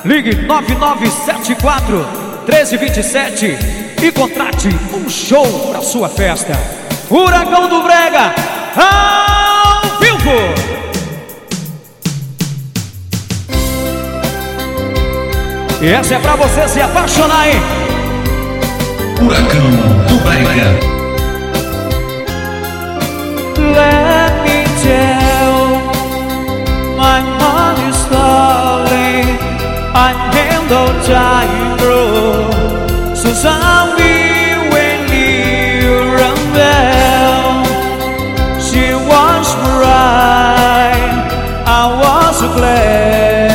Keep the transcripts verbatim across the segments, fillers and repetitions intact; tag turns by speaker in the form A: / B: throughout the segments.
A: Ligue nove nove sete quatro um três dois sete e contrate um show pra sua festa. Furacão do Brega, ao vivo! E essa é pra você se apaixonar, hein?
B: Furacão do Brega.
A: Let me tell, my heart is falling. I handle time, bro. Susan, we when you run down. She was right, I was glad.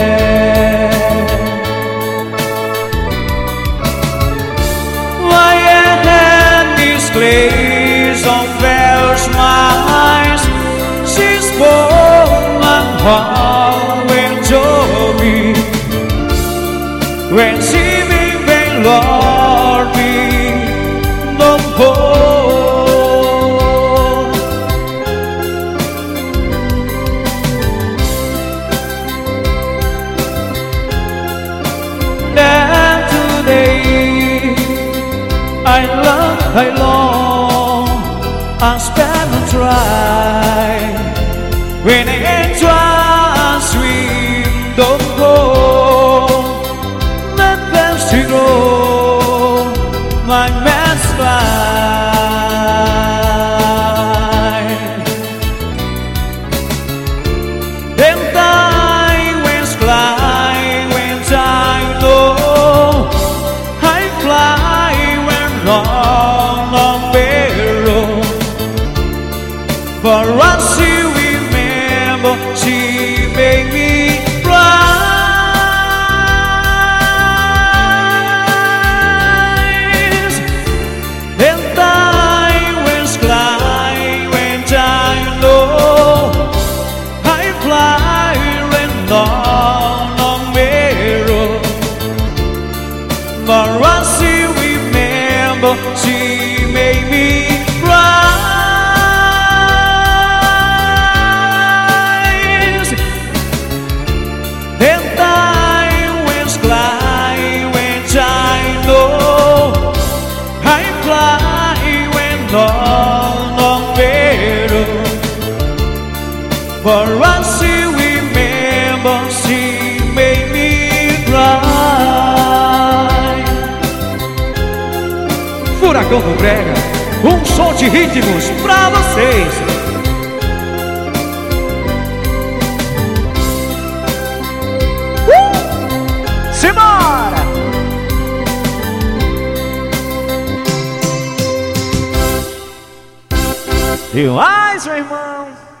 A: My hand is glazed on fair smiles. She spoke my heart with joy. When she made me Lord me no more. Then today I love, I long, I spend and try. When I try, sweet don't go. Let them still grow, my man's fly. Then I will fly when I know I fly when long, long barrow. For us she remember, she made me fly. And I will fly when I know I fly when long, long barrow. For us she remember, she made me fly. And I will fly when I know I fly when long, long barrow. For us she remember, she made me cry. Furacão do Brega, um som de ritmos pra vocês. Simbora! E mais, meu irmão.